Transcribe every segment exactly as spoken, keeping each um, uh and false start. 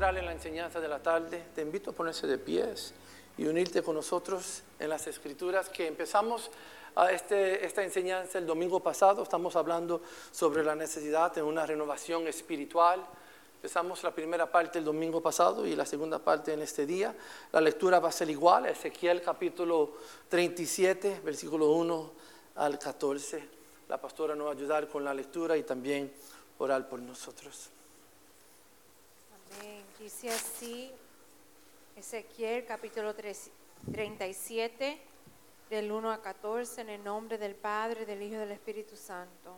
orar en la enseñanza de la tarde, te invito a ponerse de pies y unirte con nosotros en las Escrituras que empezamos a este, esta enseñanza el domingo pasado. Estamos hablando sobre la necesidad de una renovación espiritual. Empezamos la primera parte el domingo pasado y la segunda parte en este día. La lectura va a ser igual, Ezequiel capítulo treinta y siete, versículo uno al catorce. La pastora nos va a ayudar con la lectura y también orar por nosotros. Amén. Dice así, Ezequiel capítulo treinta y siete, del uno a catorce, en el nombre del Padre, del Hijo y del Espíritu Santo.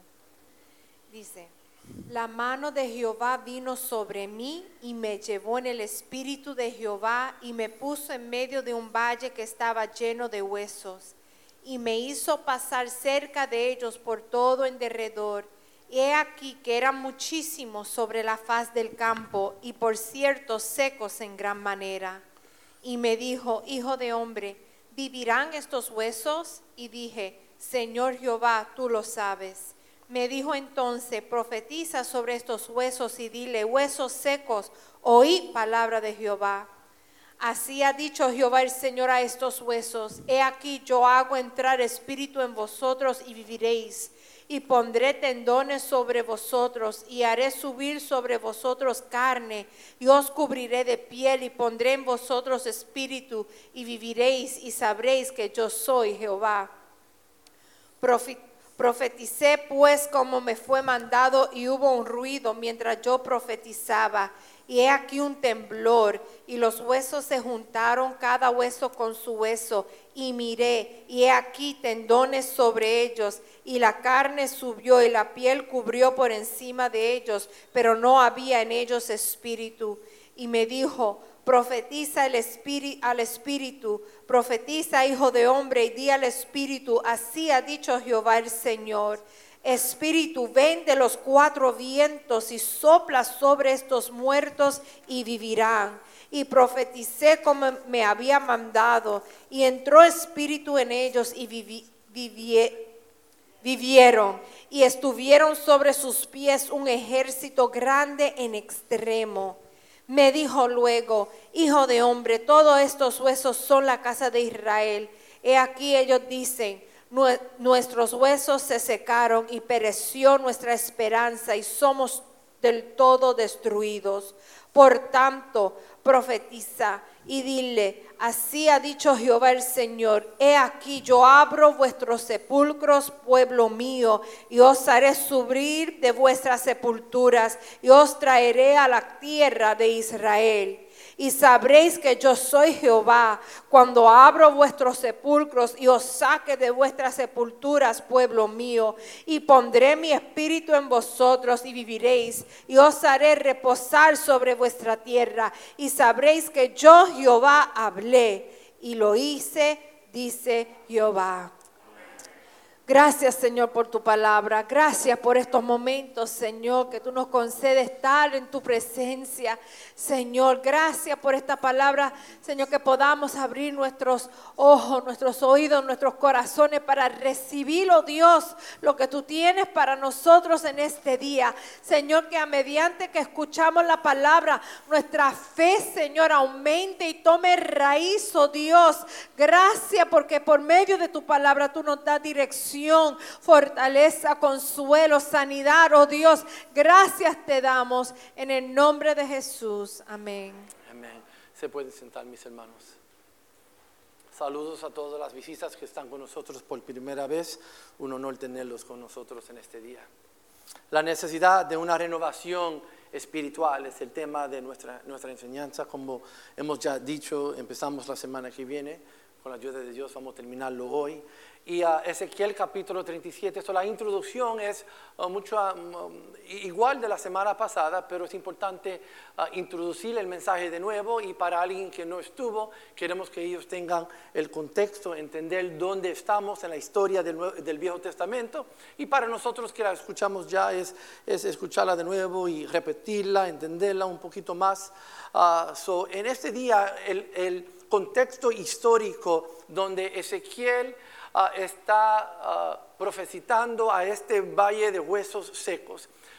Dice: la mano de Jehová vino sobre mí y me llevó en el espíritu de Jehová y me puso en medio de un valle que estaba lleno de huesos y me hizo pasar cerca de ellos por todo en derredor. Y he aquí que eran muchísimos sobre la faz del campo y por cierto secos en gran manera. Y me dijo: hijo de hombre, ¿vivirán estos huesos? Y dije: Señor Jehová, tú lo sabes. Me dijo entonces: profetiza sobre estos huesos y dile: huesos secos, oí palabra de Jehová. Así ha dicho Jehová el Señor a estos huesos: he aquí yo hago entrar espíritu en vosotros y viviréis. Y pondré tendones sobre vosotros, y haré subir sobre vosotros carne, y os cubriré de piel, y pondré en vosotros espíritu, y viviréis, y sabréis que yo soy Jehová. Profe- profeticé pues como me fue mandado, y hubo un ruido mientras yo profetizaba, y he aquí un temblor, y los huesos se juntaron cada hueso con su hueso, y miré, y he aquí tendones sobre ellos, y la carne subió, y la piel cubrió por encima de ellos, pero no había en ellos espíritu. Y me dijo: profetiza el espíritu, al espíritu, profetiza, hijo de hombre, y di al espíritu: así ha dicho Jehová el Señor. Espíritu, ven de los cuatro vientos y sopla sobre estos muertos y vivirán. Y profeticé como me había mandado, y entró espíritu en ellos y vivi, vivie, vivieron, y estuvieron sobre sus pies un ejército grande en extremo. Me dijo luego: hijo de hombre, todos estos huesos son la casa de Israel. He aquí ellos dicen: nuestros huesos se secaron y pereció nuestra esperanza y somos del todo destruidos. Por tanto, profetiza y dile: así ha dicho Jehová el Señor: he aquí yo abro vuestros sepulcros, pueblo mío, y os haré subir de vuestras sepulturas y os traeré a la tierra de Israel. Y sabréis que yo soy Jehová, cuando abro vuestros sepulcros y os saque de vuestras sepulturas, pueblo mío, y pondré mi espíritu en vosotros y viviréis, y os haré reposar sobre vuestra tierra, y sabréis que yo Jehová hablé y lo hice, dice Jehová. Gracias, Señor, por tu palabra. Gracias por estos momentos, Señor, que tú nos concedes estar en tu presencia. Señor, gracias por esta palabra, Señor, que podamos abrir nuestros ojos, nuestros oídos, nuestros corazones para recibir, oh Dios, lo que tú tienes para nosotros en este día. Señor, que a mediante que escuchamos la palabra, nuestra fe, Señor, aumente y tome raíz, oh Dios. Gracias porque por medio de tu palabra tú nos das dirección, fortaleza, consuelo, sanidad, oh Dios. Gracias te damos en el nombre de Jesús. Amén. Amén. Se pueden sentar, mis hermanos. Saludos a todas las visitas que están con nosotros por primera vez. Un honor tenerlos con nosotros en este día. La necesidad de una renovación espiritual es el tema de nuestra, nuestra enseñanza. Como hemos ya dicho, empezamos la semana que viene. Con la ayuda de Dios vamos a terminarlo hoy. Y uh, Ezequiel capítulo treinta y siete, so, la introducción es uh, mucho um, igual de la semana pasada, pero es importante uh, introducir el mensaje de nuevo. Y para alguien que no estuvo, queremos que ellos tengan el contexto, entender dónde estamos en la historia del, del Viejo Testamento. Y para nosotros que la escuchamos ya es, es escucharla de nuevo y repetirla, entenderla un poquito más. Uh, so, en este día el, el contexto histórico donde Ezequiel Uh, está uh, profetizando a este valle de huesos secos.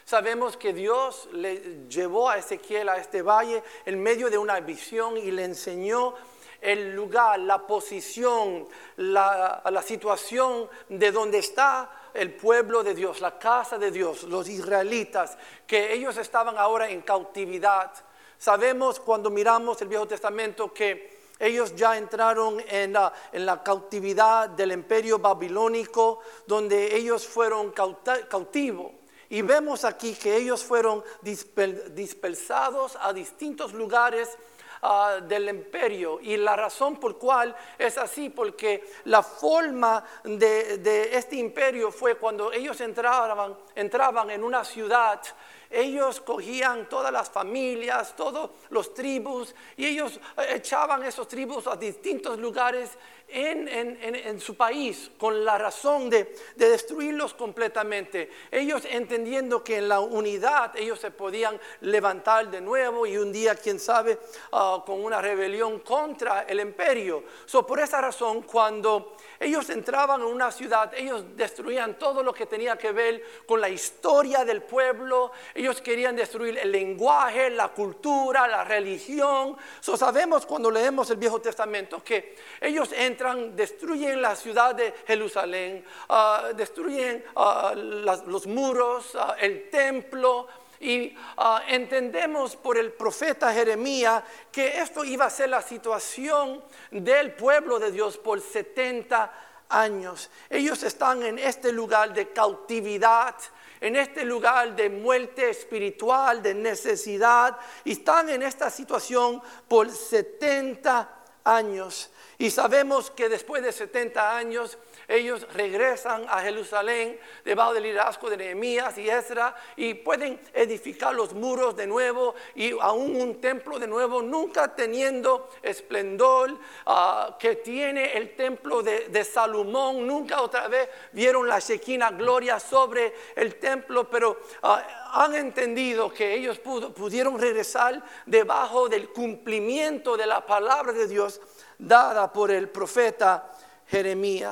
Sabemos que Dios le llevó a Ezequiel a este valle en medio de una visión y le enseñó el lugar, la posición, la, la situación de donde está el pueblo de Dios, la casa de Dios, los israelitas, que ellos estaban ahora en cautividad. Sabemos cuando miramos el Viejo Testamento que ellos ya entraron en la, en la cautividad del imperio babilónico, donde ellos fueron cauta, cautivos. Y vemos aquí que ellos fueron dispel, dispersados a distintos lugares Uh, del imperio, y la razón por cual es así, porque la forma de, de este imperio fue cuando ellos entraban, entraban en una ciudad. Ellos cogían todas las familias, todos los tribus, y ellos echaban esos tribus a distintos lugares en, en, en, en su país, con la razón de, de destruirlos completamente. Ellos entendiendo que en la unidad ellos se podían levantar de nuevo, y un día, quién sabe, uh, con una rebelión contra el imperio. So, por esa razón, cuando ellos entraban en una ciudad, ellos destruían todo lo que tenía que ver con la historia del pueblo. Ellos querían destruir el lenguaje, la cultura, la religión. So, sabemos cuando leemos el Viejo Testamento que ellos entran, destruyen la ciudad de Jerusalén, uh, destruyen uh, las, los muros, uh, el templo. Y uh, entendemos por el profeta Jeremías que esto iba a ser la situación del pueblo de Dios por setenta años. Ellos están en este lugar de cautividad, en este lugar de muerte espiritual, de necesidad, y están en esta situación por setenta años. Y sabemos que después de setenta años ellos regresan a Jerusalén debajo del liderazgo de Nehemías y Ezra, y pueden edificar los muros de nuevo y aún un templo de nuevo, nunca teniendo esplendor uh, que tiene el templo de, de Salomón. Nunca otra vez vieron la Shekinah gloria sobre el templo, pero uh, han entendido que ellos pudo, pudieron regresar debajo del cumplimiento de la palabra de Dios dada por el profeta Jeremías.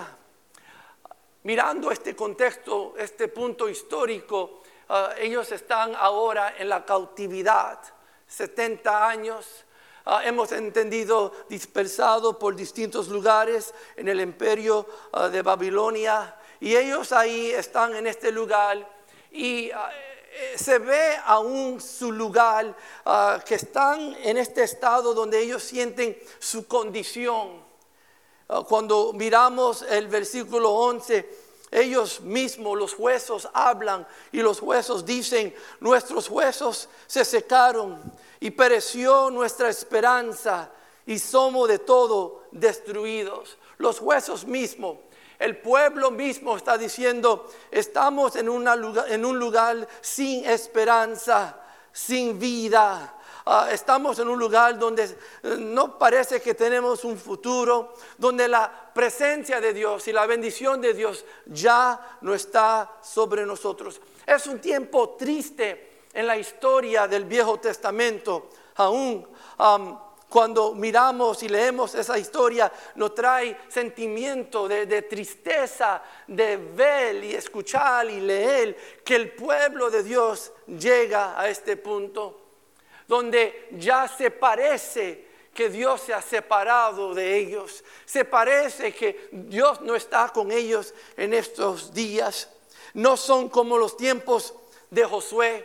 Mirando este contexto, este punto histórico, uh, ellos están ahora en la cautividad, setenta años. Uh, hemos entendido dispersado por distintos lugares en el imperio uh, de Babilonia, y ellos ahí están en este lugar, y uh, se ve aún su lugar, uh, que están en este estado donde ellos sienten su condición. Uh, cuando miramos el versículo once, ellos mismos, los huesos, hablan, y los huesos dicen: nuestros huesos se secaron y pereció nuestra esperanza, y somos de todo destruidos. Los huesos mismos, el pueblo mismo está diciendo: estamos en, una lugar, en un lugar sin esperanza, sin vida. Uh, estamos en un lugar donde uh, no parece que tenemos un futuro, donde la presencia de Dios y la bendición de Dios ya no está sobre nosotros. Es un tiempo triste en la historia del Viejo Testamento. Aún um, cuando miramos y leemos esa historia, nos trae sentimiento de, de tristeza, de ver y escuchar y leer que el pueblo de Dios llega a este punto donde ya se parece que Dios se ha separado de ellos. Se parece que Dios no está con ellos en estos días. No son como los tiempos de Josué,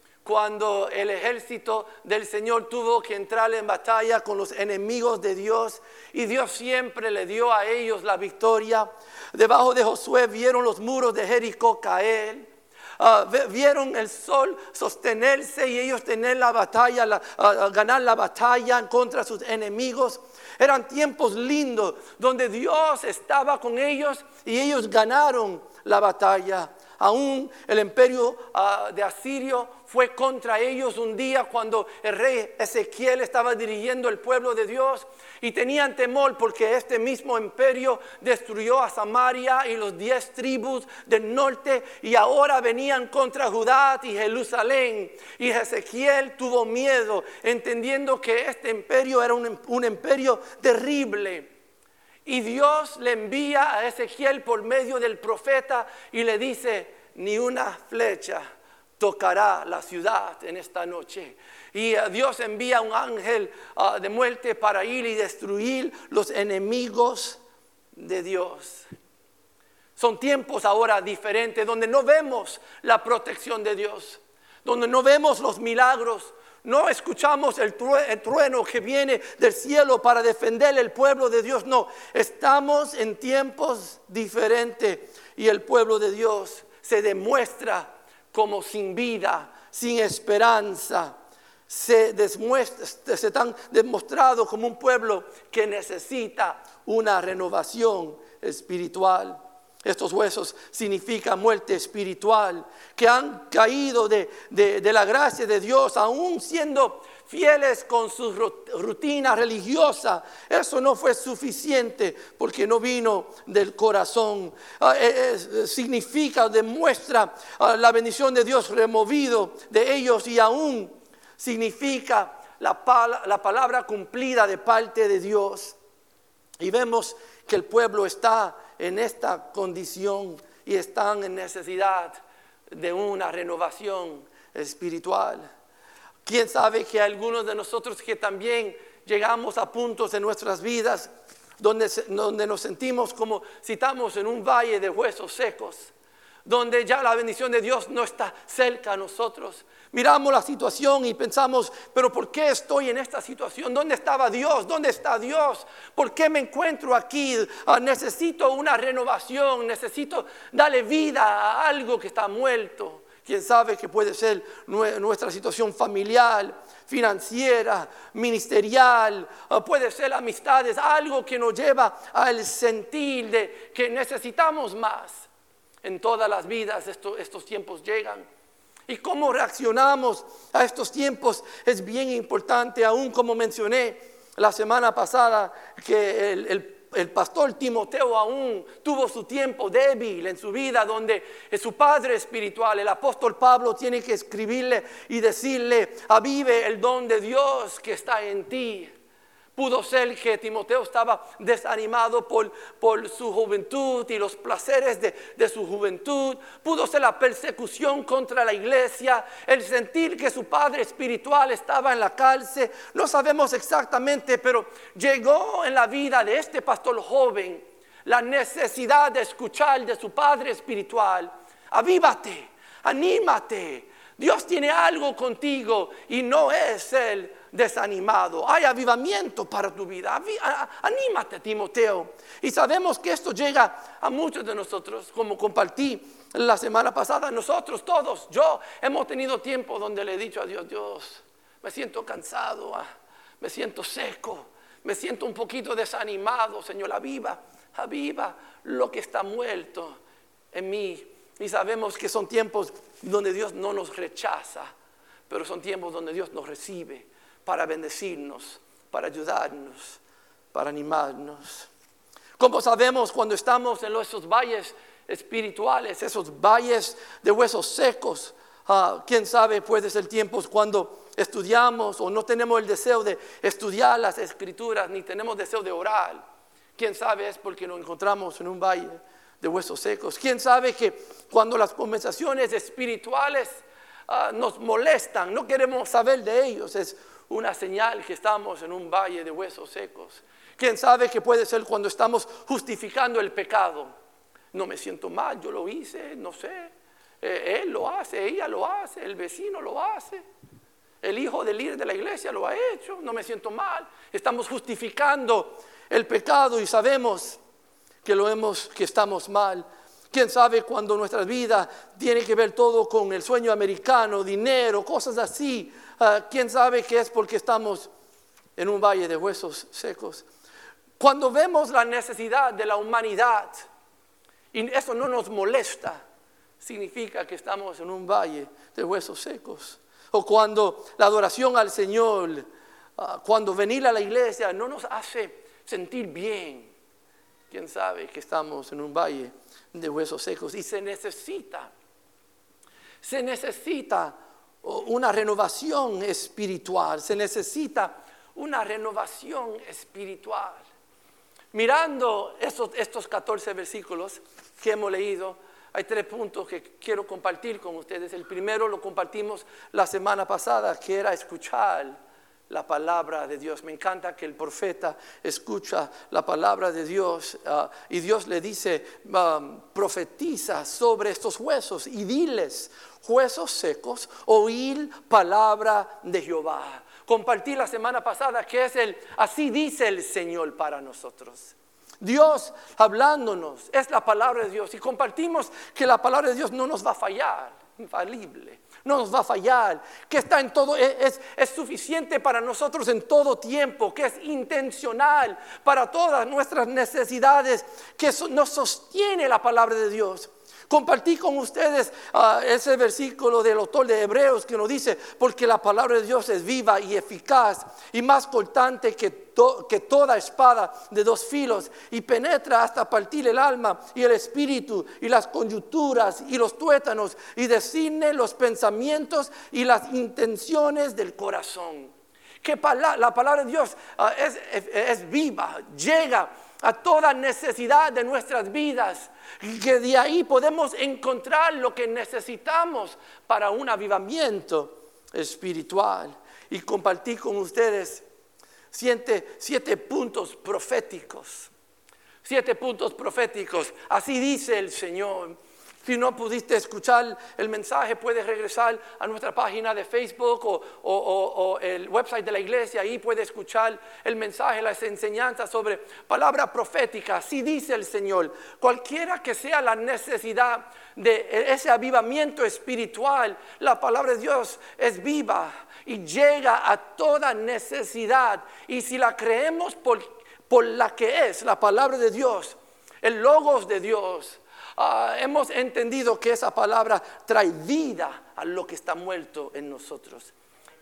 cuando el ejército del Señor tuvo que entrar en batalla con los enemigos de Dios, y Dios siempre le dio a ellos la victoria. Debajo de Josué vieron los muros de Jericó caer. Uh, vieron el sol sostenerse y ellos tener la batalla, la, uh, ganar la batalla contra sus enemigos. Eran tiempos lindos donde Dios estaba con ellos y ellos ganaron la batalla. Aún el imperio uh, de Asirio fue contra ellos un día cuando el rey Ezequiel estaba dirigiendo el pueblo de Dios, y tenían temor porque este mismo imperio destruyó a Samaria y los diez tribus del norte, y ahora venían contra Judá y Jerusalén. Y Ezequiel tuvo miedo, entendiendo que este imperio era un, un imperio terrible. Y Dios le envía a Ezequiel por medio del profeta y le dice: ni una flecha tocará la ciudad en esta noche. Y uh, Dios envía un ángel uh, de muerte para ir y destruir los enemigos de Dios. Son tiempos ahora diferentes donde no vemos la protección de Dios, donde no vemos los milagros, no escuchamos el trueno que viene del cielo para defender el pueblo de Dios. No, estamos en tiempos diferentes y el pueblo de Dios se demuestra como sin vida, sin esperanza. Se, demuestra, se están demostrado como un pueblo que necesita una renovación espiritual. Estos huesos significan muerte espiritual, que han caído de, de, de la gracia de Dios, aún siendo fieles con su rutina religiosa. Eso no fue suficiente porque no vino del corazón. Uh, eh, significa, demuestra uh, la bendición de Dios removido de ellos, y aún significa la, pal- la palabra cumplida de parte de Dios. Y vemos que el pueblo está en esta condición y están en necesidad de una renovación espiritual. Quién sabe que algunos de nosotros que también llegamos a puntos en nuestras vidas donde, donde nos sentimos como si estamos en un valle de huesos secos, donde ya la bendición de Dios no está cerca a nosotros. Miramos la situación y pensamos, pero ¿por qué estoy en esta situación? ¿Dónde estaba Dios? ¿Dónde está Dios? ¿Por qué me encuentro aquí? Uh, necesito una renovación, necesito darle vida a algo que está muerto. Quién sabe que puede ser nuestra situación familiar, financiera, ministerial, uh, puede ser amistades, algo que nos lleva al sentir de que necesitamos más. En todas las vidas estos, estos tiempos llegan. Y cómo reaccionamos a estos tiempos es bien importante. Aún como mencioné la semana pasada, que el, el, el pastor Timoteo aún tuvo su tiempo débil en su vida, donde su padre espiritual, el apóstol Pablo, tiene que escribirle y decirle: avive el don de Dios que está en ti. Pudo ser que Timoteo estaba desanimado por, por su juventud y los placeres de, de su juventud. Pudo ser la persecución contra la iglesia, el sentir que su padre espiritual estaba en la cárcel. No sabemos exactamente, pero llegó en la vida de este pastor joven la necesidad de escuchar de su padre espiritual: avívate, anímate, Dios tiene algo contigo y no es el desanimado. Hay avivamiento para tu vida. Anímate, Timoteo. Y sabemos que esto llega a muchos de nosotros, como compartí la semana pasada. Nosotros todos, yo, hemos tenido tiempo donde le he dicho a Dios: Dios, me siento cansado, me siento seco, me siento un poquito desanimado. Señor, aviva, aviva lo que está muerto en mí. Y sabemos que son tiempos donde Dios no nos rechaza, pero son tiempos donde Dios nos recibe para bendecirnos, para ayudarnos, para animarnos. Como sabemos, cuando estamos en esos valles espirituales, esos valles de huesos secos, uh, quién sabe, puede ser tiempos cuando estudiamos o no tenemos el deseo de estudiar las escrituras, ni tenemos deseo de orar. Quién sabe, es porque nos encontramos en un valle de huesos secos. Quién sabe que cuando las conversaciones espirituales uh, nos molestan, no queremos saber de ellos, es una señal que estamos en un valle de huesos secos. Quién sabe que puede ser cuando estamos justificando el pecado. No me siento mal, yo lo hice, no sé. Eh, él lo hace, ella lo hace, el vecino lo hace, el hijo del líder de la iglesia lo ha hecho, no me siento mal. Estamos justificando el pecado y sabemos que lo hemos, que estamos mal. Quién sabe cuando nuestra vida tiene que ver todo con el sueño americano, dinero, cosas así. Uh, quién sabe que es porque estamos en un valle de huesos secos. Cuando vemos la necesidad de la humanidad y eso no nos molesta, significa que estamos en un valle de huesos secos. O cuando la adoración al Señor, uh, cuando venir a la iglesia no nos hace sentir bien, quién sabe que estamos en un valle de huesos secos. Y se necesita, se necesita una renovación espiritual, se necesita una renovación espiritual. Mirando estos, estos catorce versículos que hemos leído, hay tres puntos que quiero compartir con ustedes. El primero lo compartimos la semana pasada, que era escuchar la palabra de Dios. Me encanta que el profeta escucha la palabra de Dios uh, y Dios le dice, um, profetiza sobre estos huesos y diles, huesos secos, oír palabra de Jehová. Compartí la semana pasada que es el, así dice el Señor para nosotros. Dios hablándonos, es la palabra de Dios, y compartimos que la palabra de Dios no nos va a fallar, infalible. No nos va a fallar, que está en todo, es, es suficiente para nosotros en todo tiempo, que es intencional para todas nuestras necesidades, que so, nos sostiene la palabra de Dios. Compartí con ustedes uh, ese versículo del autor de Hebreos que nos dice, porque la palabra de Dios es viva y eficaz y más cortante que, to, que toda espada de dos filos y penetra hasta partir el alma y el espíritu y las coyunturas y los tuétanos y discierne los pensamientos y las intenciones del corazón. Que pala, la palabra de Dios uh, es, es, es viva, llega a toda necesidad de nuestras vidas, que de ahí podemos encontrar lo que necesitamos para un avivamiento espiritual. Y compartí con ustedes siete, siete puntos proféticos, siete puntos proféticos, así dice el Señor. Si no pudiste escuchar el mensaje, puedes regresar a nuestra página de Facebook o, o, o, o el website de la iglesia. Ahí puedes escuchar el mensaje, las enseñanzas sobre palabra profética. Así dice el Señor. Cualquiera que sea la necesidad de ese avivamiento espiritual, la palabra de Dios es viva y llega a toda necesidad. Y si la creemos por, por la que es la palabra de Dios, el logos de Dios, Uh, hemos entendido que esa palabra trae vida a lo que está muerto en nosotros.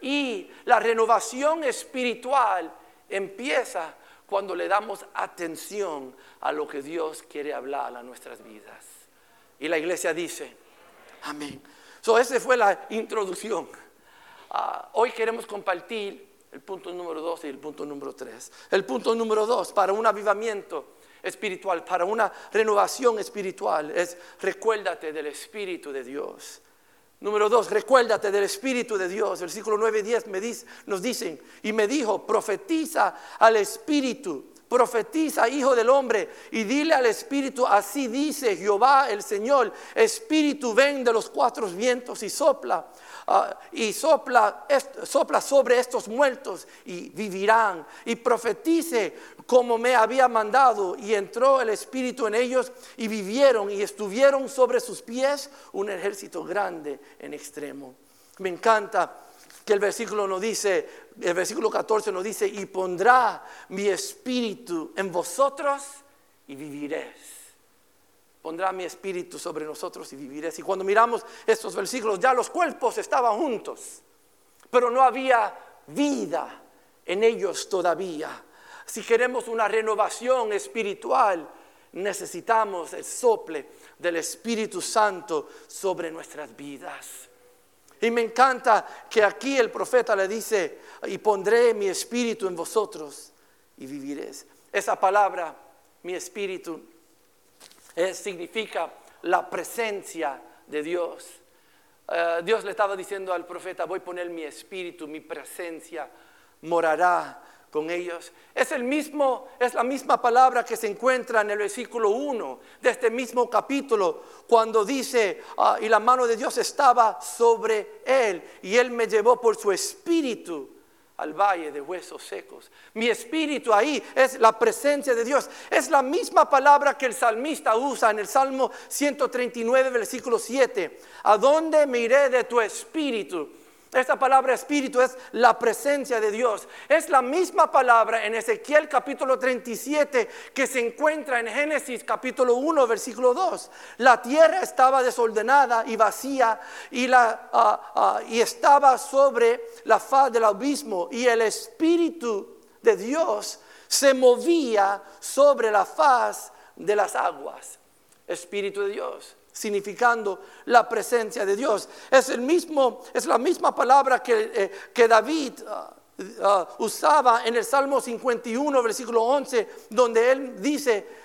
Y la renovación espiritual empieza cuando le damos atención a lo que Dios quiere hablar a nuestras vidas. Y la iglesia dice, amén. So, esa fue la introducción. Uh, hoy queremos compartir el punto número dos y el punto número tres. El punto número dos, para un avivamiento espiritual, para una renovación espiritual, es recuérdate del Espíritu de Dios. Número dos, recuérdate del Espíritu de Dios. Versículo nueve y diez me dice, nos dicen, y me dijo, profetiza al Espíritu, profetiza, hijo del hombre, y dile al Espíritu, así dice Jehová el Señor, Espíritu, ven de los cuatro vientos y sopla, uh, y sopla, est, sopla sobre estos muertos y vivirán, y profetice como me había mandado, y entró el Espíritu en ellos y vivieron y estuvieron sobre sus pies un ejército grande en extremo. Me encanta que el versículo nos dice, el versículo catorce nos dice, y pondrá mi espíritu en vosotros y viviréis. Pondrá mi espíritu sobre nosotros y viviréis. Y cuando miramos estos versículos, ya los cuerpos estaban juntos, pero no había vida en ellos todavía. Si queremos una renovación espiritual, necesitamos el sople del Espíritu Santo sobre nuestras vidas. Y me encanta que aquí el profeta le dice, y pondré mi espíritu en vosotros y viviréis. Esa palabra, mi espíritu, es, significa la presencia de Dios. Uh, Dios le estaba diciendo al profeta, voy a poner mi espíritu, mi presencia morará con ellos. Es el mismo, es la misma palabra que se encuentra en el versículo uno de este mismo capítulo, cuando dice, uh, y la mano de Dios estaba sobre él, y él me llevó por su espíritu al valle de huesos secos. Mi espíritu ahí es la presencia de Dios. Es la misma palabra que el salmista usa en el Salmo ciento treinta y nueve, versículo siete. ¿A dónde me iré de tu espíritu? Esta palabra espíritu es la presencia de Dios. Es la misma palabra en Ezequiel capítulo treinta y siete que se encuentra en Génesis capítulo uno, versículo dos. La tierra estaba desordenada y vacía y, la, uh, uh, y estaba sobre la faz del abismo, y el espíritu de Dios se movía sobre la faz de las aguas. Espíritu de Dios, significando la presencia de Dios. Es el mismo, es la misma palabra que, eh, que David uh, uh, usaba en el Salmo cincuenta y uno, versículo once, donde él dice,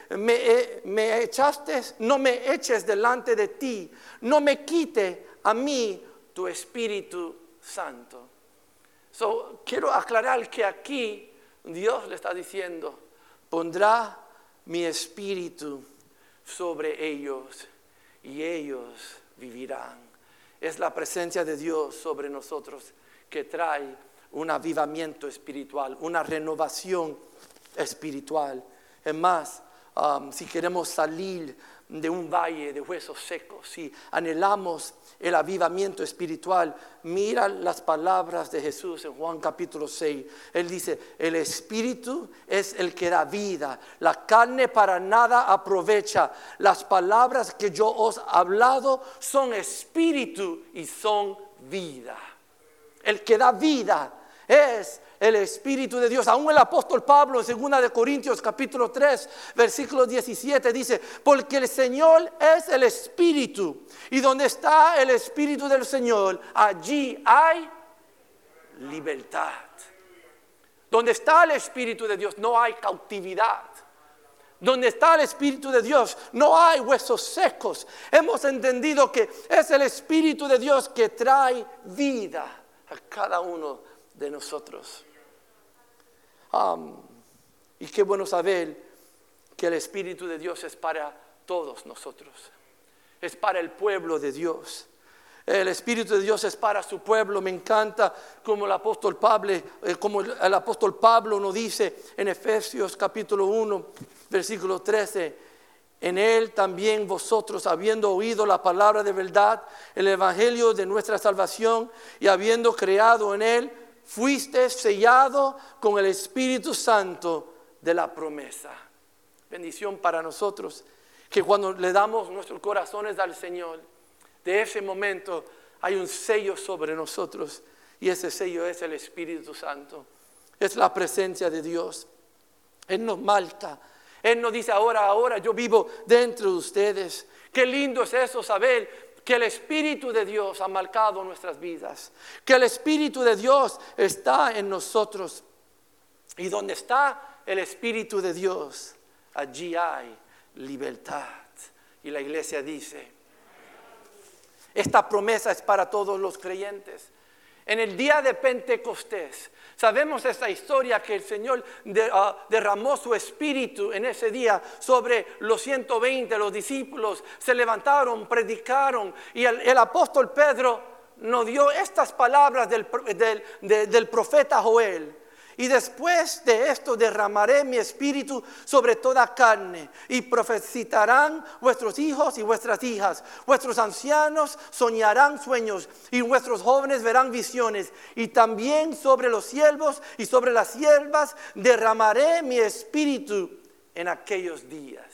me, me echaste, no me eches delante de ti, no me quite a mí tu Espíritu Santo. So, quiero aclarar que aquí Dios le está diciendo, pondrá mi espíritu sobre ellos y ellos vivirán. Es la presencia de Dios sobre nosotros que trae un avivamiento espiritual, una renovación espiritual. Es más, um, si queremos salir de un valle de huesos secos, si anhelamos el avivamiento espiritual, mira las palabras de Jesús en Juan capítulo seis. Él dice, el espíritu es el que da vida, la carne para nada aprovecha. Las palabras que yo os he hablado son espíritu y son vida. El que da vida es el Espíritu de Dios. Aún el apóstol Pablo en segunda de Corintios capítulo tres versículo diecisiete dice, porque el Señor es el Espíritu, y donde está el Espíritu del Señor, allí hay libertad. Donde está el Espíritu de Dios no hay cautividad. Donde está el Espíritu de Dios no hay huesos secos. Hemos entendido que es el Espíritu de Dios que trae vida a cada uno de nosotros. Um, y qué bueno saber que el Espíritu de Dios es para todos nosotros. Es para el pueblo de Dios. El Espíritu de Dios es para su pueblo. Me encanta como el apóstol Pablo, eh, como el, el apóstol Pablo nos dice en Efesios capítulo uno, versículo trece. En él también vosotros, habiendo oído la palabra de verdad, el evangelio de nuestra salvación, y habiendo creado en él, fuiste sellado con el Espíritu Santo de la promesa. Bendición para nosotros, que cuando le damos nuestros corazones al Señor, de ese momento hay un sello sobre nosotros, y ese sello es el Espíritu Santo. Es la presencia de Dios. Él nos marca. Él nos dice ahora, ahora yo vivo dentro de ustedes. Qué lindo es eso, saber que el Espíritu de Dios ha marcado nuestras vidas. Que el Espíritu de Dios está en nosotros. Y donde está el Espíritu de Dios, allí hay libertad. Y la iglesia dice, esta promesa es para todos los creyentes. En el día de Pentecostés, sabemos esta historia que el Señor de, uh, derramó su espíritu en ese día sobre los ciento veinte, los discípulos se levantaron, predicaron, y el, el apóstol Pedro nos dio estas palabras del, del, de, del profeta Joel. Y después de esto derramaré mi espíritu sobre toda carne, y profetizarán vuestros hijos y vuestras hijas, vuestros ancianos soñarán sueños, y vuestros jóvenes verán visiones, y también sobre los siervos y sobre las siervas derramaré mi espíritu en aquellos días.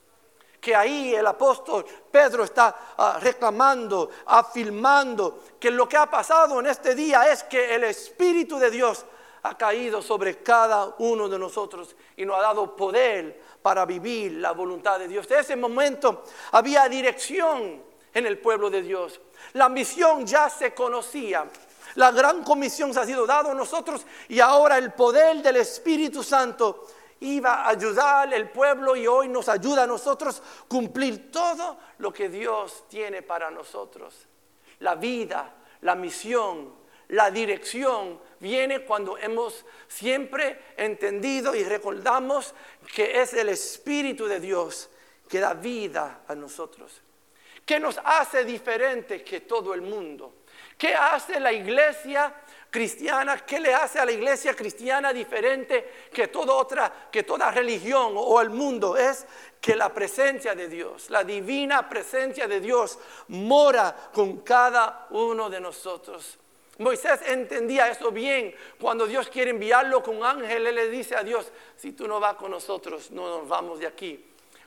Que ahí el apóstol Pedro está uh, reclamando, afirmando que lo que ha pasado en este día es que el Espíritu de Dios ha caído sobre cada uno de nosotros y nos ha dado poder para vivir la voluntad de Dios. En ese momento había dirección en el pueblo de Dios. La misión ya se conocía. La gran comisión se ha sido dada a nosotros, y ahora el poder del Espíritu Santo iba a ayudar al pueblo, y hoy nos ayuda a nosotros cumplir todo lo que Dios tiene para nosotros. La vida, la misión, la dirección viene cuando hemos siempre entendido y recordamos que es el Espíritu de Dios que da vida a nosotros. ¿Qué nos hace diferente que todo el mundo? ¿Qué hace la iglesia cristiana? ¿Qué le hace a la iglesia cristiana diferente que toda otra, que toda religión o el mundo? Es que la presencia de Dios, la divina presencia de Dios mora con cada uno de nosotros. Moisés entendía eso bien. Cuando Dios quiere enviarlo con ángel, él le dice a Dios, si tú no vas con nosotros, no nos vamos de aquí.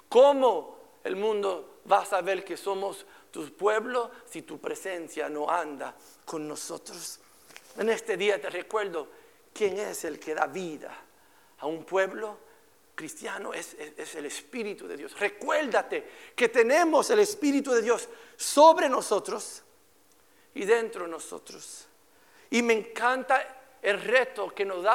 ¿Cómo el mundo va a saber que somos tu pueblo si tu presencia no anda con nosotros? En este día te recuerdo quién es el que da vida a un pueblo cristiano. Es, es, es el Espíritu de Dios. Recuérdate que tenemos el Espíritu de Dios sobre nosotros y dentro de nosotros. Y me encanta el reto que nos da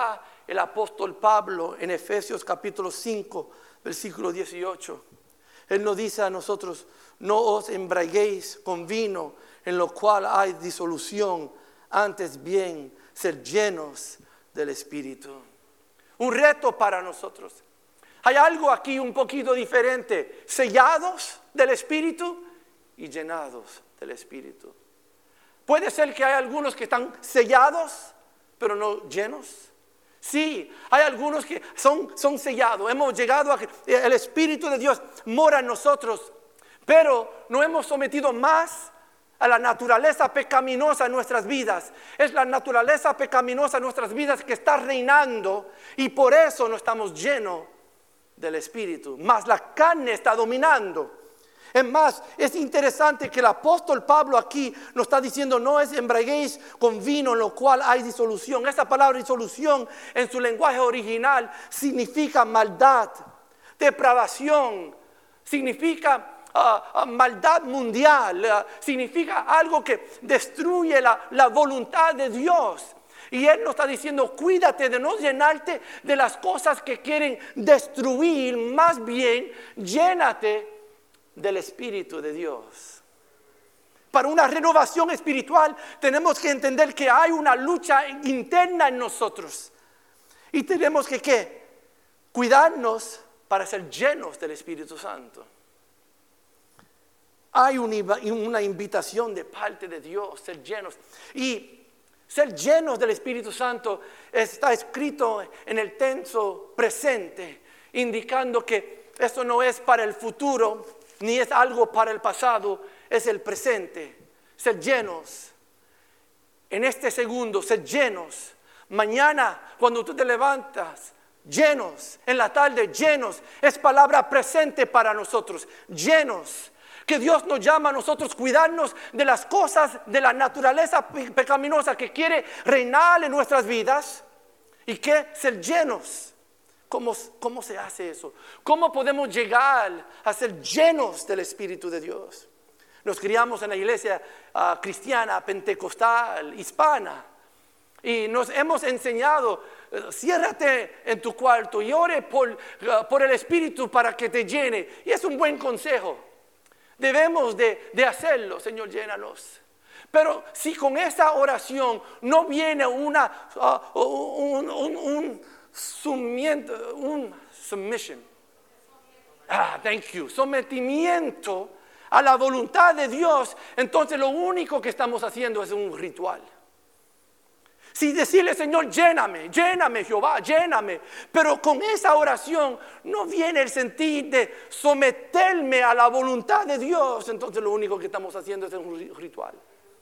el apóstol Pablo en Efesios capítulo cinco, versículo dieciocho. Él nos dice a nosotros: no os embriaguéis con vino, en lo cual hay disolución, antes bien ser llenos del Espíritu. Un reto para nosotros. Hay algo aquí un poquito diferente: sellados del Espíritu y llenados del Espíritu. Puede ser que hay algunos que están sellados, pero no llenos. Sí, hay algunos que son, son sellados. Hemos llegado a que el Espíritu de Dios mora en nosotros, pero no hemos sometido más a la naturaleza pecaminosa en nuestras vidas. Es la naturaleza pecaminosa en nuestras vidas que está reinando, y por eso no estamos llenos del Espíritu. Más la carne está dominando. Es más, es interesante que el apóstol Pablo aquí nos está diciendo: no os embriaguéis con vino, en lo cual hay disolución. Esta palabra disolución en su lenguaje original significa maldad, depravación, significa Uh, uh, maldad mundial, uh, significa algo que destruye la, la voluntad de Dios. Y Él nos está diciendo: cuídate de no llenarte de las cosas que quieren destruir, más bien llénate del Espíritu de Dios. Para una renovación espiritual tenemos que entender que hay una lucha interna en nosotros, y tenemos que ¿qué? Cuidarnos para ser llenos del Espíritu Santo. Hay una invitación de parte de Dios, ser llenos. Y ser llenos del Espíritu Santo está escrito en el tenso presente, indicando que esto no es para el futuro, ni es algo para el pasado, es el presente. Ser llenos en este segundo, ser llenos. Mañana, cuando tú te levantas, llenos. En la tarde, llenos. Es palabra presente para nosotros, llenos. Que Dios nos llama a nosotros cuidarnos de las cosas de la naturaleza pecaminosa que quiere reinar en nuestras vidas, y que ser llenos. ¿Cómo, cómo se hace eso? ¿Cómo podemos llegar a ser llenos del Espíritu de Dios? Nos criamos en la iglesia uh, cristiana, pentecostal, hispana, y nos hemos enseñado: uh, ciérrate en tu cuarto y ore por, uh, por el Espíritu para que te llene. Y es un buen consejo. Debemos de, de hacerlo: Señor, llénanos. Pero si con esa oración no viene una, uh, un, un, un, sumimiento, un submission, ah, thank you, sometimiento a la voluntad de Dios, entonces lo único que estamos haciendo es un ritual. Si decirle: Señor, lléname, lléname Jehová, lléname, pero con esa oración no viene el sentir de someterme a la voluntad de Dios, entonces lo único que estamos haciendo es un ritual.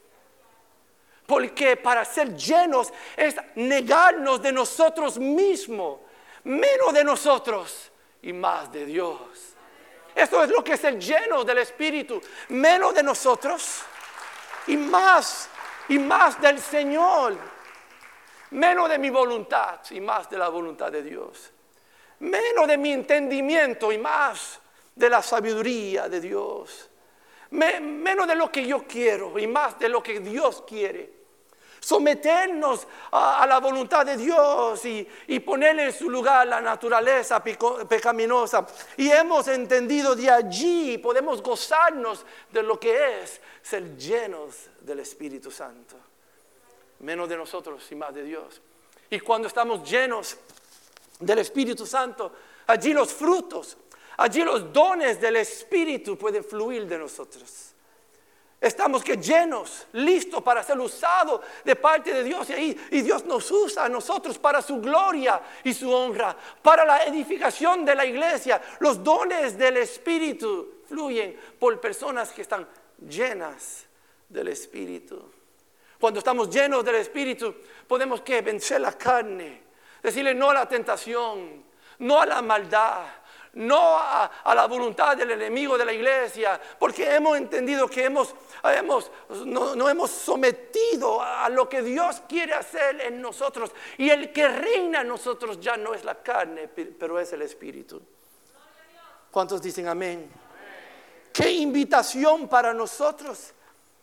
Porque para ser llenos es negarnos de nosotros mismos, menos de nosotros y más de Dios. Eso es lo que es ser llenos del Espíritu: menos de nosotros y más, y más del Señor. Menos de mi voluntad y más de la voluntad de Dios. Menos de mi entendimiento y más de la sabiduría de Dios. Me, menos de lo que yo quiero y más de lo que Dios quiere. Someternos a, a la voluntad de Dios y, y ponerle en su lugar la naturaleza pico, pecaminosa. Y hemos entendido de allí, podemos gozarnos de lo que es ser llenos del Espíritu Santo. Menos de nosotros y más de Dios. Y cuando estamos llenos del Espíritu Santo, allí los frutos, allí los dones del Espíritu pueden fluir de nosotros. Estamos que llenos, listos para ser usados de parte de Dios. Y, ahí, y Dios nos usa a nosotros para su gloria y su honra, para la edificación de la iglesia. Los dones del Espíritu fluyen por personas que están llenas del Espíritu. Cuando estamos llenos del Espíritu, podemos ¿qué? Vencer la carne, decirle no a la tentación, no a la maldad, no a, a la voluntad del enemigo de la iglesia, porque hemos entendido que hemos, hemos, no, no hemos sometido a lo que Dios quiere hacer en nosotros, y el que reina en nosotros ya no es la carne, pero es el Espíritu. ¿Cuántos dicen amén? Amén. Qué invitación para nosotros.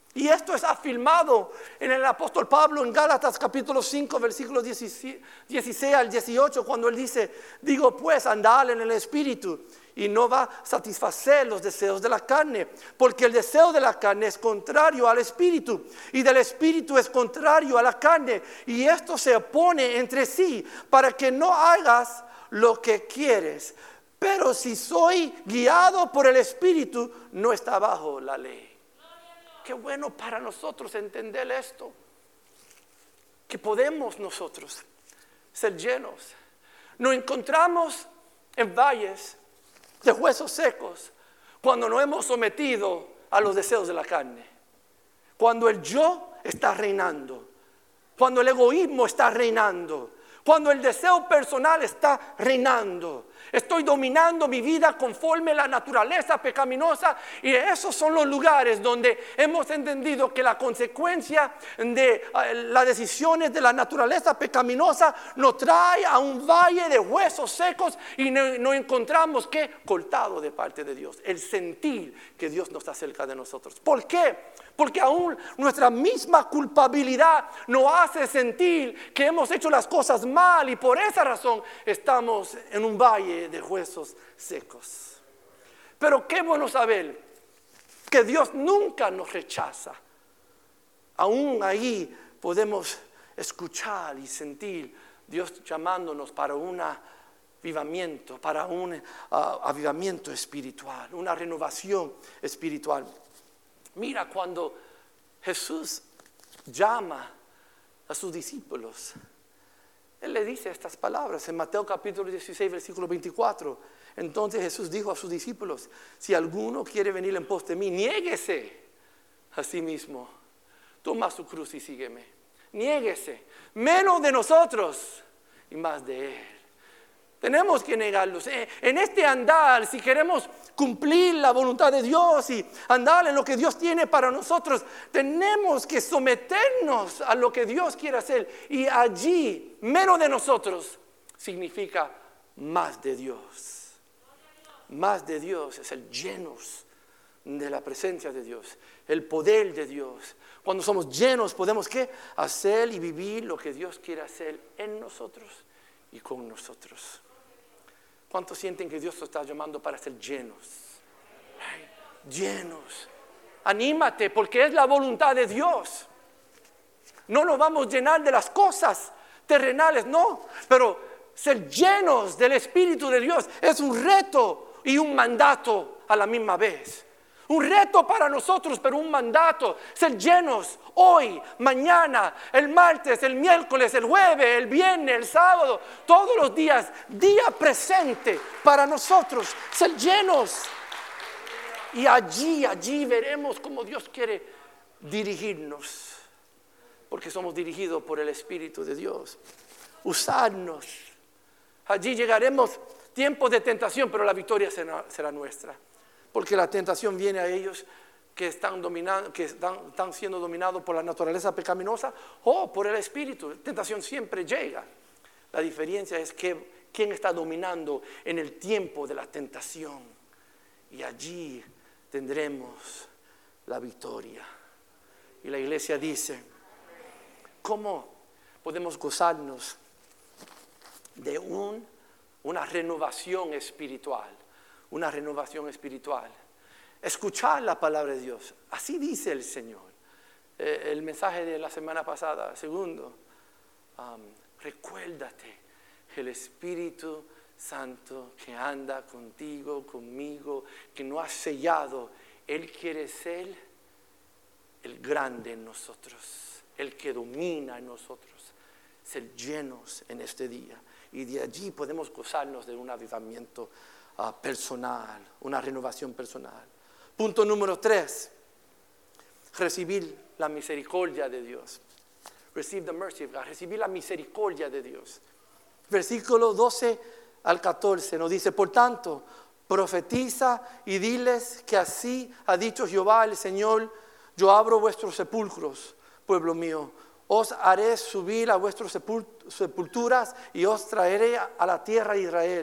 Y esto es afirmado en el apóstol Pablo en Gálatas capítulo cinco, versículos dieciséis al dieciocho, cuando él dice, digo pues, andad en el Espíritu y no va a satisfacer los deseos de la carne, porque el deseo de la carne es contrario al Espíritu y del Espíritu es contrario a la carne, y esto se opone entre sí para que no hagas lo que quieres. Pero si soy guiado por el Espíritu, no está bajo la ley. Qué bueno para nosotros entender esto, que podemos nosotros ser llenos. Nos encontramos en valles de huesos secos cuando nos hemos sometido a los deseos de la carne, cuando el yo está reinando, cuando el egoísmo está reinando, cuando el deseo personal está reinando. Estoy dominando mi vida conforme a la naturaleza pecaminosa, y esos son los lugares donde hemos entendido que la consecuencia de uh, las decisiones de la naturaleza pecaminosa nos trae a un valle de huesos secos, y nos no encontramos que cortado de parte de Dios, el sentir que Dios no está cerca de nosotros. ¿Por qué? Porque aún nuestra misma culpabilidad nos hace sentir que hemos hecho las cosas mal, y por esa razón estamos en un valle de huesos secos. Pero qué bueno saber que Dios nunca nos rechaza. Aún ahí podemos escuchar y sentir Dios llamándonos para un avivamiento, para un uh, avivamiento espiritual, una renovación espiritual. Mira, cuando Jesús llama a sus discípulos, Él le dice estas palabras en Mateo capítulo dieciséis, versículo veinticuatro. Entonces Jesús dijo a sus discípulos, si alguno quiere venir en pos de mí, niéguese a sí mismo, toma su cruz y sígueme. Niéguese, menos de nosotros y más de Él. Tenemos que negarlos. En este andar, si queremos cumplir la voluntad de Dios y andar en lo que Dios tiene para nosotros, tenemos que someternos a lo que Dios quiere hacer. Y allí, menos de nosotros, significa más de Dios. Más de Dios es el llenos de la presencia de Dios, el poder de Dios. Cuando somos llenos, podemos ¿qué? Hacer y vivir lo que Dios quiere hacer en nosotros y con nosotros. ¿Cuántos sienten que Dios te está llamando para ser llenos? Ay, llenos. Anímate, porque es la voluntad de Dios. No nos vamos a llenar de las cosas terrenales, no. Pero ser llenos del Espíritu de Dios es un reto y un mandato a la misma vez. Un reto para nosotros, pero un mandato. Ser llenos hoy, mañana, el martes, el miércoles, el jueves, el viernes, el sábado, todos los días, día presente para nosotros. Ser llenos. Y allí, allí veremos cómo Dios quiere dirigirnos. Porque somos dirigidos por el Espíritu de Dios. Usarnos. Allí llegaremos tiempos de tentación, pero la victoria será, será nuestra. Porque la tentación viene a ellos que están, dominando, que están, están siendo dominados por la naturaleza pecaminosa o por el Espíritu. La tentación siempre llega. La diferencia es que quién está dominando en el tiempo de la tentación. Y allí tendremos la victoria. Y la iglesia dice, ¿cómo podemos gozarnos de un, una renovación espiritual? Una renovación espiritual. Escuchar la palabra de Dios. Así dice el Señor. Eh, el mensaje de la semana pasada. Segundo, um, recuérdate que el Espíritu Santo que anda contigo, conmigo, que nos ha sellado, Él quiere ser el grande en nosotros, el que domina en nosotros, ser llenos en este día. Y de allí podemos gozarnos de un avivamiento Uh, personal, una renovación personal. Punto número tres, recibir la misericordia de Dios. Receive the mercy of God, recibir la misericordia de Dios. Versículo doce al catorce nos dice, por tanto, profetiza y diles que así ha dicho Jehová el Señor, yo abro vuestros sepulcros, pueblo mío, os haré subir a vuestras sepulturas y os traeré a la tierra de Israel.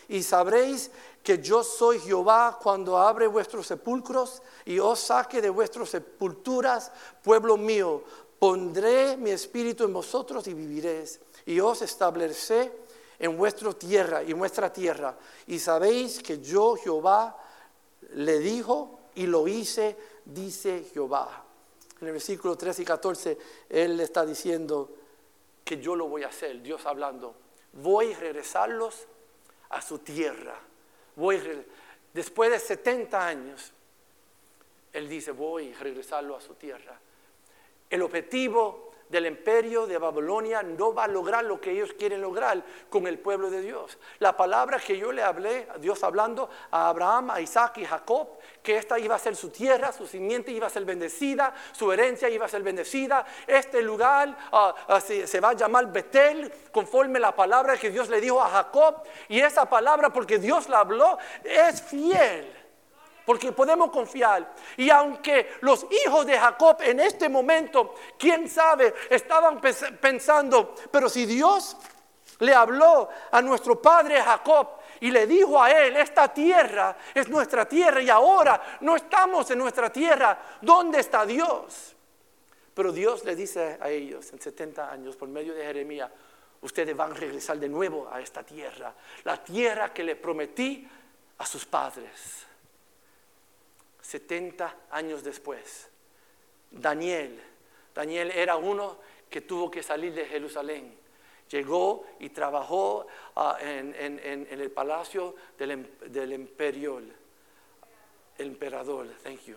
y sabréis que yo soy Jehová cuando abre vuestros sepulcros y os saque de vuestras sepulturas, pueblo mío. Pondré mi espíritu en vosotros y viviréis, y os estableceré en vuestra tierra y vuestra tierra. Y sabéis que yo Jehová le dijo y lo hice, dice Jehová. En el versículo trece y catorce, él está diciendo que yo lo voy a hacer, Dios hablando. Voy a regresarlos a su tierra. Voy a, después de setenta años, él dice, voy a regresarlo a su tierra. El objetivo del imperio de Babilonia no va a lograr lo que ellos quieren lograr con el pueblo de Dios. La palabra que yo le hablé, Dios hablando a Abraham, a Isaac y Jacob, que esta iba a ser su tierra, su simiente iba a ser bendecida, su herencia iba a ser bendecida. Este lugar uh, uh, se, se va a llamar Betel, conforme la palabra que Dios le dijo a Jacob. Y esa palabra, porque Dios la habló, es fiel. Porque podemos confiar. Y aunque los hijos de Jacob en este momento, quién sabe, estaban pensando, pero si Dios le habló a nuestro padre Jacob y le dijo a él, esta tierra es nuestra tierra y ahora no estamos en nuestra tierra, ¿dónde está Dios? Pero Dios le dice a ellos en setenta años por medio de Jeremías, ustedes van a regresar de nuevo a esta tierra, la tierra que le prometí a sus padres. setenta años después, Daniel, Daniel era uno que tuvo que salir de Jerusalén. Llegó y trabajó uh, en, en, en el palacio del, del imperio, el emperador, thank you.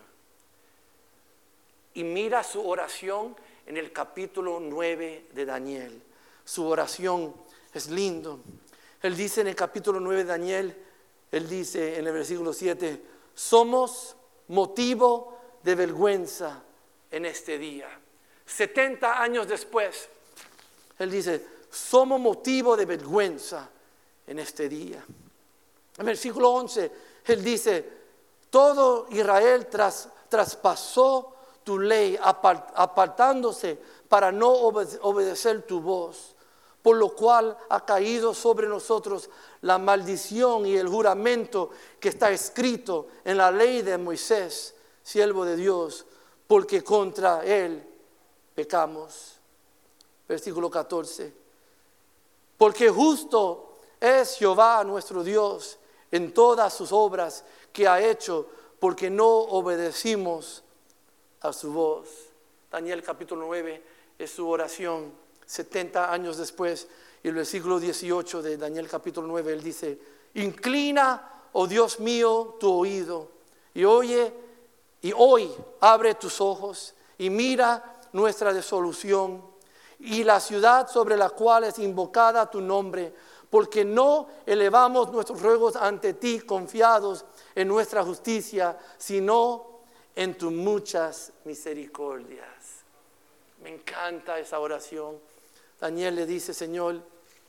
Y mira su oración en el capítulo nueve de Daniel. Su oración es lindo. Él dice en el capítulo nueve de Daniel, él dice en el versículo siete, somos motivo de vergüenza en este día. setenta años después, él dice, somos motivo de vergüenza en este día. En el versículo once, él dice, todo Israel tras, traspasó tu ley, apart, apartándose para no obede- obedecer tu voz, por lo cual ha caído sobre nosotros la maldición y el juramento que está escrito en la ley de Moisés, siervo de Dios, porque contra él pecamos. Versículo catorce. Porque justo es Jehová nuestro Dios en todas sus obras que ha hecho, porque no obedecimos a su voz. Daniel capítulo nueve es su oración setenta años después, y el versículo dieciocho de Daniel capítulo nueve, él dice, inclina, oh Dios mío, tu oído, y oye, y hoy abre tus ojos, y mira nuestra desolución, y la ciudad sobre la cual es invocada tu nombre, porque no elevamos nuestros ruegos ante ti confiados en nuestra justicia, sino en tus muchas misericordias. Me encanta esa oración. Daniel le dice, Señor,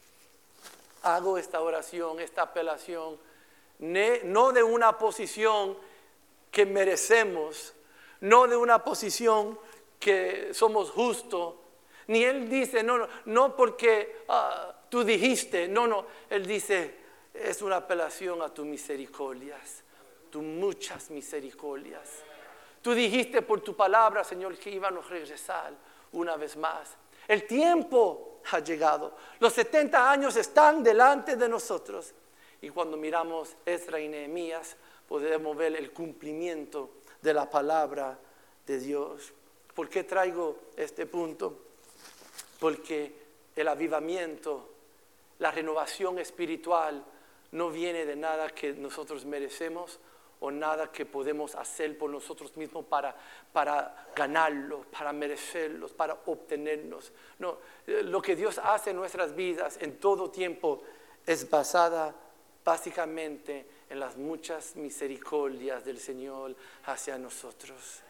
hago esta oración, esta apelación, no de una posición que merecemos, no de una posición que somos justos, ni él dice, no, no, no porque uh, tú dijiste, no, no, él dice, es una apelación a tus misericordias, tus muchas misericordias. Tú dijiste por tu palabra, Señor, que íbamos a regresar una vez más. El tiempo ha llegado. Los setenta años están delante de nosotros. Y cuando miramos Esdras y Nehemías, podemos ver el cumplimiento de la palabra de Dios. ¿Por qué traigo este punto? Porque el avivamiento, la renovación espiritual, no viene de nada que nosotros merecemos o nada que podemos hacer por nosotros mismos para, para ganarlo, para merecerlos, para obtenernos. No, lo que Dios hace en nuestras vidas en todo tiempo es basada básicamente en las muchas misericordias del Señor hacia nosotros.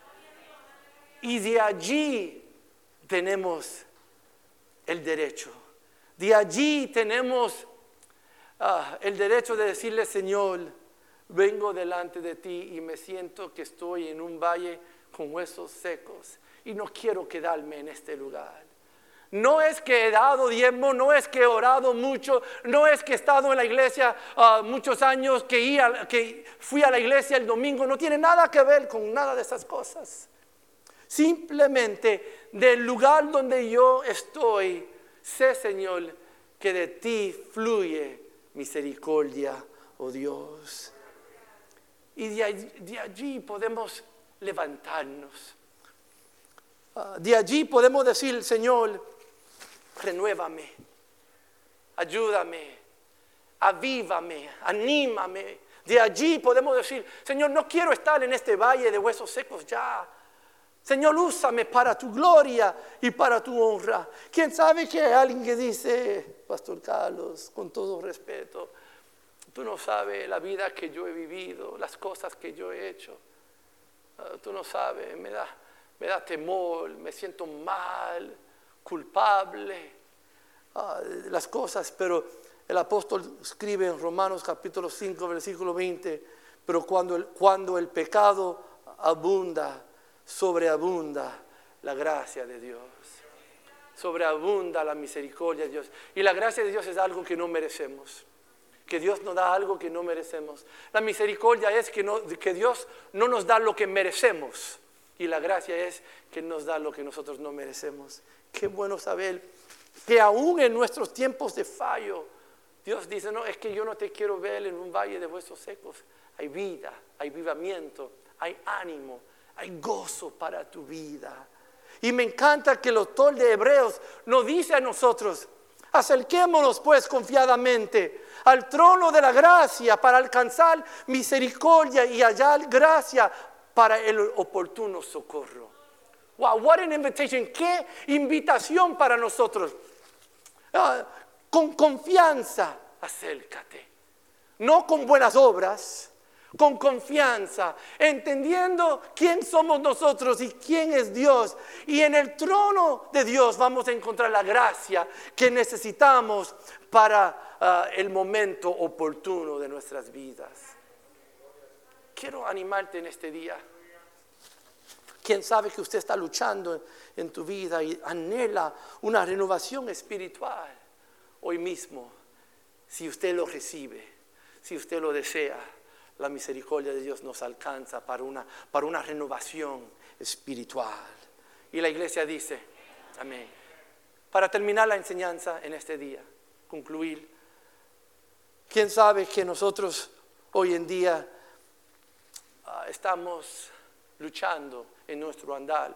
Y de allí tenemos el derecho. De allí tenemos uh, el derecho de decirle, Señor, vengo delante de ti y me siento que estoy en un valle con huesos secos y no quiero quedarme en este lugar. No es que he dado diezmo, no es que he orado mucho, no es que he estado en la iglesia uh, muchos años, que, iba, que fui a la iglesia el domingo. No tiene nada que ver con nada de esas cosas. Simplemente del lugar donde yo estoy, sé, Señor, que de ti fluye misericordia, oh Dios. Y de allí, de allí podemos levantarnos. Uh, de allí podemos decir, Señor, renuévame, ayúdame, avívame, anímame. De allí podemos decir, Señor, no quiero estar en este valle de huesos secos ya. Señor, úsame para tu gloria y para tu honra. ¿Quién sabe que hay alguien que dice, Pastor Carlos, con todo respeto, tú no sabes la vida que yo he vivido, las cosas que yo he hecho. Uh, tú no sabes, me da, me da temor, me siento mal, culpable, uh, las cosas. Pero el apóstol escribe en Romanos capítulo cinco, versículo veinte, pero cuando el, cuando el pecado abunda, sobreabunda la gracia de Dios, sobreabunda la misericordia de Dios. Y la gracia de Dios es algo que no merecemos, que Dios nos da algo que no merecemos. La misericordia es que, no, que Dios no nos da lo que merecemos, y la gracia es que nos da lo que nosotros no merecemos. Qué bueno saber que aún en nuestros tiempos de fallo, Dios dice, no, es que yo no te quiero ver en un valle de huesos secos. Hay vida, hay avivamiento, hay ánimo, hay gozo para tu vida. Y me encanta que el autor de Hebreos nos dice a nosotros, acerquémonos pues confiadamente al trono de la gracia para alcanzar misericordia y hallar gracia para el oportuno socorro. Wow, what an invitation. Qué invitación para nosotros. Uh, con confianza, acércate. No con buenas obras, con confianza, entendiendo quién somos nosotros y quién es Dios. Y en el trono de Dios vamos a encontrar la gracia que necesitamos para uh, el momento oportuno de nuestras vidas. Quiero animarte en este día. Quién sabe que usted está luchando en tu vida y anhela una renovación espiritual hoy mismo. Si usted lo recibe, si usted lo desea, la misericordia de Dios nos alcanza para una, para una renovación espiritual. Y la iglesia dice, amén. Para terminar la enseñanza en este día, concluir, quién sabe que nosotros hoy en día uh, estamos luchando en nuestro andar.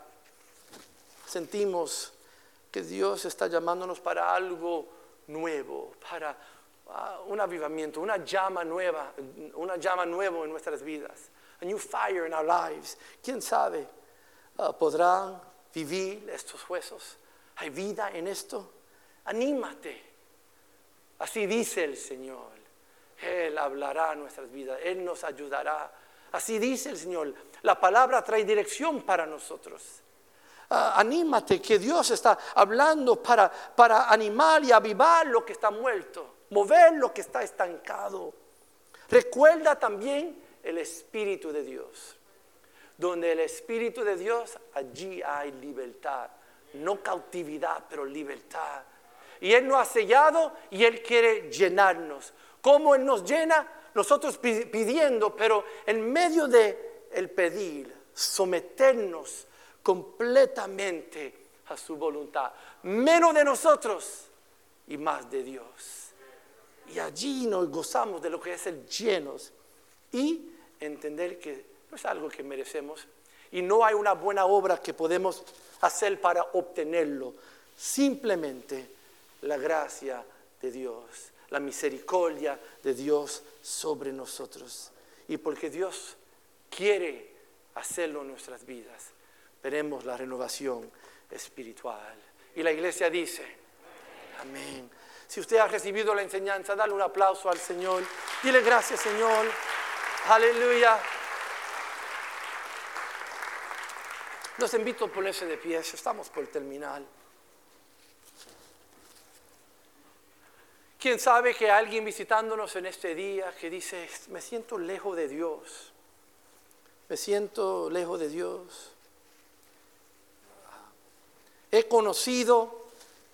Sentimos que Dios está llamándonos para algo nuevo, para uh, un avivamiento, una llama nueva, una llama nueva en nuestras vidas. A new fire in our lives. ¿Quién sabe? Uh, ¿Podrán vivir estos huesos? ¿Hay vida en esto? Anímate. Así dice el Señor. Él hablará a nuestras vidas. Él nos ayudará. Así dice el Señor. La palabra trae dirección para nosotros. Uh, anímate, que Dios está hablando para, para animar y avivar lo que está muerto, mover lo que está estancado. Recuerda también el Espíritu de Dios. Donde el Espíritu de Dios, allí hay libertad. No cautividad, pero libertad. Y Él nos ha sellado y Él quiere llenarnos. ¿Cómo Él nos llena? Nosotros pidiendo, pero en medio de el pedir, someternos completamente a su voluntad. Menos de nosotros y más de Dios. Y allí nos gozamos de lo que es ser llenos y entender que no es algo que merecemos y no hay una buena obra que podemos hacer para obtenerlo. Simplemente la gracia de Dios, la misericordia de Dios sobre nosotros. Y porque Dios quiere hacerlo en nuestras vidas, veremos la renovación espiritual. Y la iglesia dice, amén. Si usted ha recibido la enseñanza, dale un aplauso al Señor. Dile gracias, Señor. Aleluya. Los invito a ponerse de pie, estamos por terminar. ¿Quién sabe que hay alguien visitándonos en este día que dice, me siento lejos de Dios? Me siento lejos de Dios. He conocido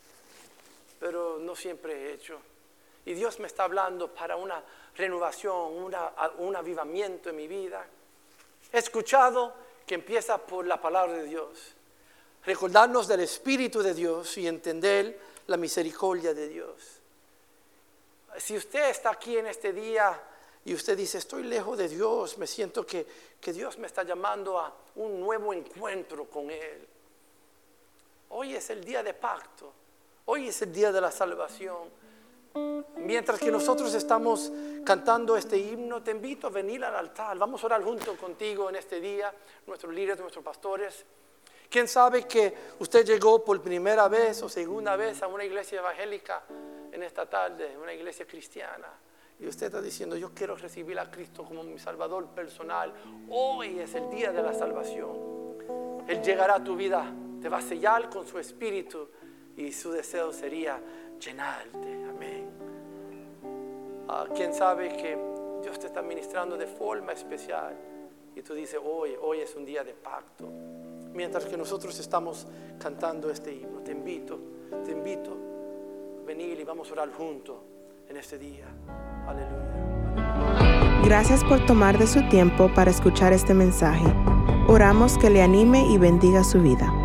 pero no siempre he hecho. Y Dios me está hablando para una renovación, una, un avivamiento en mi vida. He escuchado que empieza por la palabra de Dios. Recordarnos del Espíritu de Dios y entender la misericordia de Dios. Si usted está aquí en este día y usted dice, estoy lejos de Dios, me siento que, que Dios me está llamando a un nuevo encuentro con Él. Hoy es el día de pacto, hoy es el día de la salvación. Mientras que nosotros estamos cantando este himno, te invito a venir al altar. Vamos a orar junto contigo en este día, nuestros líderes, nuestros pastores. ¿Quién sabe que usted llegó por primera vez o segunda vez a una iglesia evangélica en esta tarde, una iglesia cristiana? Y usted está diciendo, yo quiero recibir a Cristo como mi Salvador personal. Hoy es el día de la salvación. Él llegará a tu vida, te va a sellar con su Espíritu y su deseo sería llenarte. Amén. Uh, ¿Quién sabe que Dios te está ministrando de forma especial? Y tú dices, hoy, hoy es un día de pacto. Mientras que nosotros estamos cantando este himno, te invito, te invito a venir y vamos a orar juntos en este día. Aleluya. Gracias por tomar de su tiempo para escuchar este mensaje. Oramos que le anime y bendiga su vida.